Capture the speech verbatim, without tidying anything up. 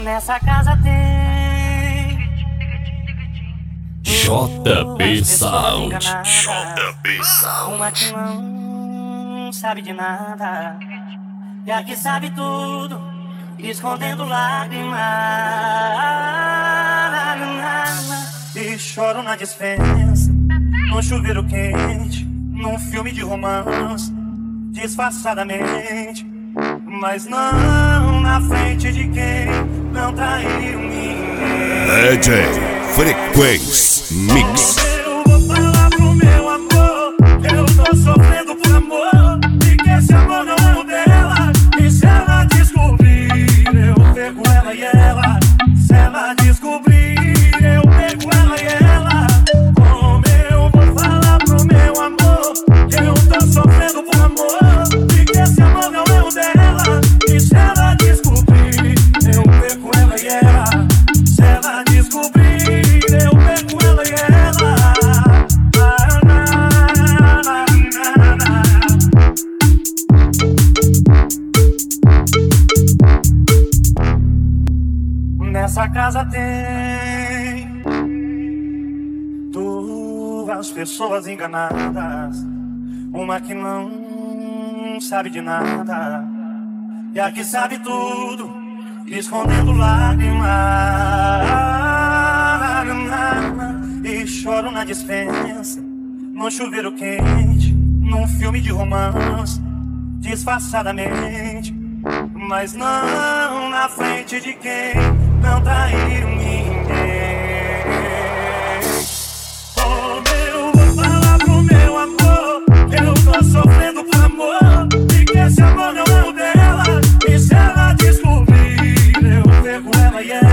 Nessa casa tem J B Sound. J B Sound. Uma que não sabe de nada e a que sabe tudo, escondendo lágrimas. E choro na dispensa, no chuveiro quente, num filme de romance, disfarçadamente, mas não na frente de quem não traiu ninguém. D J Frequência Mix. Eu vou falar pro meu amor que eu tô sofrendo por amor e que esse amor não é o dela. E se ela descobrir, eu pego ela e ela. Se ela descobrir, eu pego ela e ela. Como eu vou falar pro meu amor que eu tô sofrendo por amor e que esse amor não é o dela. E se ela descobrir, eu pego ela e ela. Se ela descobrir, eu pego ela e ela. Na, na, na, na, na. Nessa casa tem duas pessoas enganadas, uma que não sabe de nada e a que sabe tudo, escondendo lágrimas. E choro na dispensa, no chuveiro quente, num filme de romance, disfarçadamente, mas não na frente de quem não traiu ninguém. Como eu vou falar pro meu amor que eu tô sofrendo por amor e que esse amor não é o dela. E se ela descobrir, eu pego ela e ela.